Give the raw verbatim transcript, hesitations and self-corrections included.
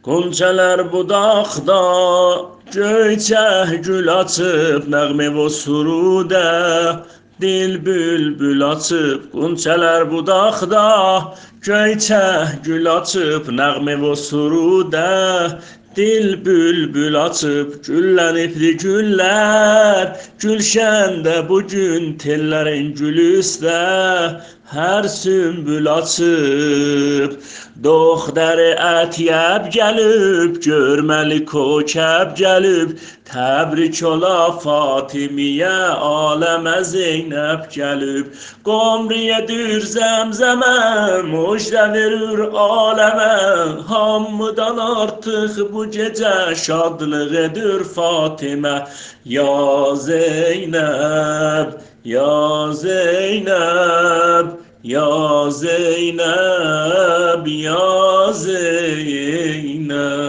Qonçələr budaqda, göyçə gül açıb, nəğmə və surudə, dil bülbül açıb. Qonçələr budaqda, göyçə gül açıb, nəğmə və surudə, dil bülbül açıb. Güllənibdi güllər, gülşəndə bugün, tellərin gülü üstə, hər sümbül açıb. Doxtəri Ətiyəb gəlib, görməli Kokəb gəlib, təbrik ola Fatimiyə, aləmə Zeynəb gəlib. Qomriyə dür zəmzəmə, müjdə verir aləmə, hamıdan artıq bu gecə şadlıq edir Fatimə. Ya Zeynəb, ya Zeynəb, ya Zeynəb, ya Zeynəb.